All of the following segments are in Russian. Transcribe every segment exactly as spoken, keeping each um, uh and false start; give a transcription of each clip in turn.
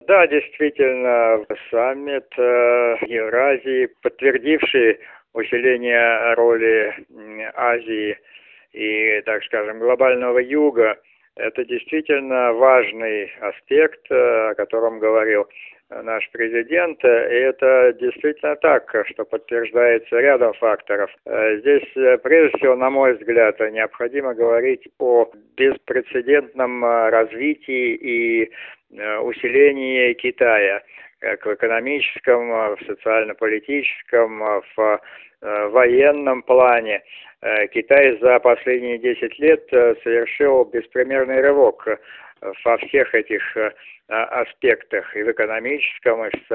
Да, действительно, саммит э, Евразии, подтвердивший усиление роли м, Азии и, так скажем, глобального юга, это действительно важный аспект, э, о котором говорил э, наш президент. И это действительно так, что подтверждается рядом факторов. Э, Здесь, э, прежде всего, на мой взгляд, необходимо говорить о беспрецедентном э, развитии и э, усилении Китая как в экономическом, э, в социально-политическом, э, в э, военном плане. Э, Китай за последние десять лет э, совершил беспримерный рывок э, во всех этих э, а- аспектах, и в экономическом, и в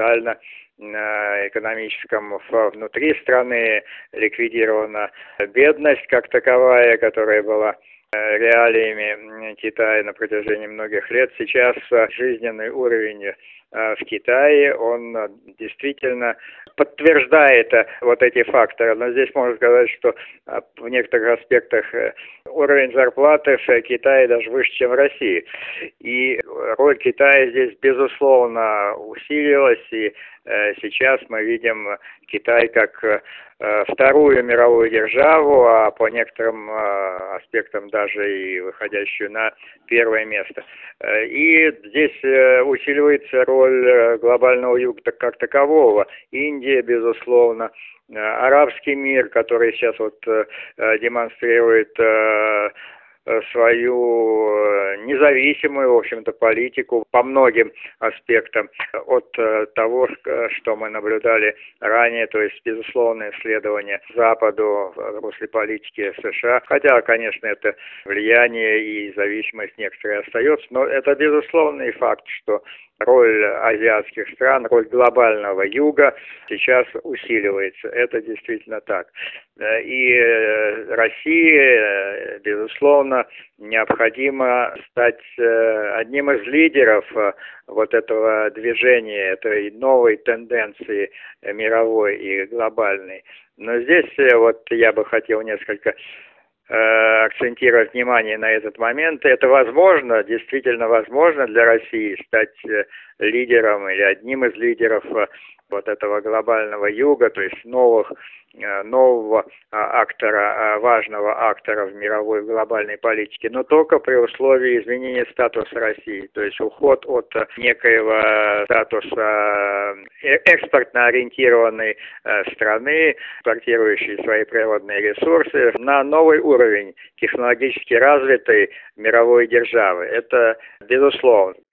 социально-экономическом. Внутри страны ликвидирована бедность как таковая, которая была э, реалиями Китая на протяжении многих лет. Сейчас э, жизненный уровень э, в Китае, он э, действительно подтверждает э, вот эти факторы. Но здесь можно сказать, что э, в некоторых аспектах э, уровень зарплаты в Китае даже выше, чем в России. И роль Китая здесь, безусловно, усилилась, и э, сейчас мы видим Китай как э, вторую мировую державу, а по некоторым э, аспектам даже и выходящую на первое место. Э, И здесь э, усиливается роль э, глобального юга так- как такового. Индия, безусловно, э, арабский мир, который сейчас вот э, э, демонстрирует э, э, свою э, независимую, в общем-то, политику по многим аспектам от э, того, ш- что мы наблюдали ранее, то есть безусловное следование Западу в русле политики США. Хотя, конечно, это влияние и зависимость некоторая остается, но это безусловный факт, что роль азиатских стран, роль глобального юга сейчас усиливается. Это действительно так. Э, И э, России, э, безусловно, необходимо стать э, одним из лидеров э, вот этого движения, этой новой тенденции э, мировой и глобальной. Но здесь э, вот я бы хотел несколько э, акцентировать внимание на этот момент. Это возможно, действительно возможно для России стать э, лидером или одним из лидеров э, вот этого глобального юга, то есть новых, э, нового а, актора, а, важного актора в мировой глобальной политике, но только при условии изменения статуса России, то есть уход от э, некоего статуса э, экспортно ориентированной э, страны, экспортирующей свои природные ресурсы, на новый уровень технологически развитой мировой державы. Это безусловно.